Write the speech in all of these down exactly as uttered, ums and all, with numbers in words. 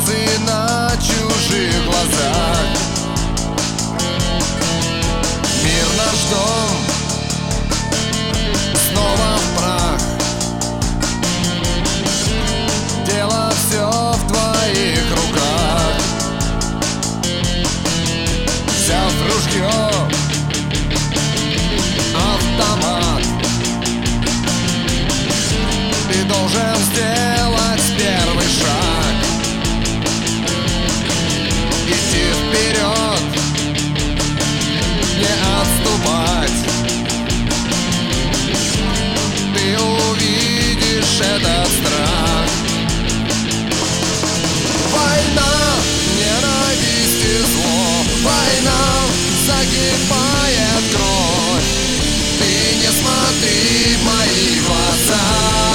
слезы на чужих глазах. Мир наш дом снова в прах. Дело все в твоих руках. Взяв ружье, автомат, ты должен сделать первый шаг, идти вперед, не отступать. Ты увидишь этот страх. Война, ненависть и зло, война закипает кровь. Ты не смотри в мои глаза.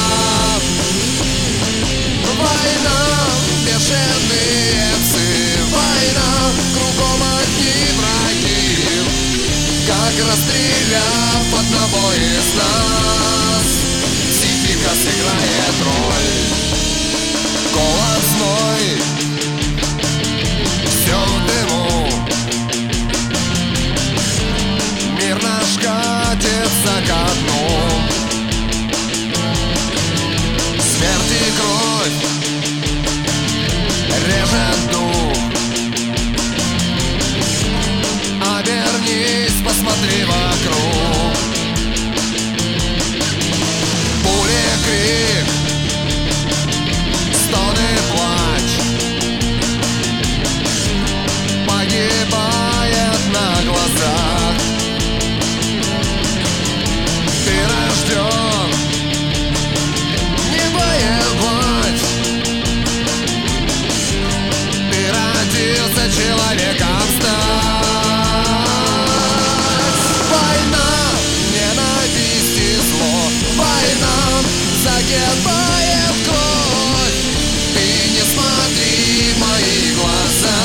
Война, бешеные псы, война, кругом одни враги. Как расстреляв одного из нас, психика сыграет роль. Голод, зной, все в дыму. Мир наш катится ко дну. Смерть и кровь режет дух. Обернись, посмотри вокруг. Пули, крик, стоны, плач, погибает на глазах. Ты рожден не воевать. Ты родился человеком стать. Война, ненависть и зло, война закипает кровь. Ты не смотри в мои глаза.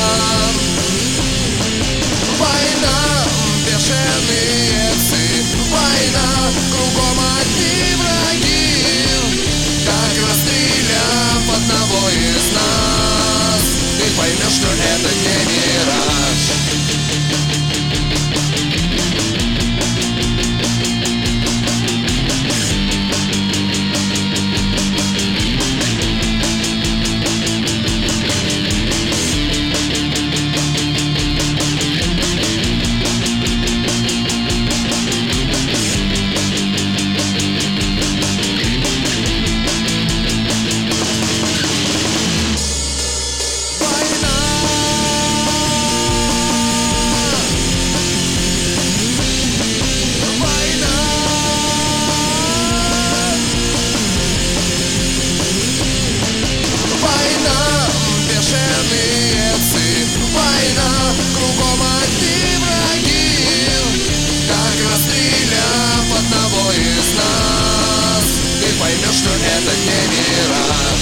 Война, бешеные псы, война, кругом одни враги. Как расстреляв одного из нас, ты поймешь, что это не мираж. Война, кругом одни враги. Как расстреляв одного из нас, ты поймешь, что это не мираж.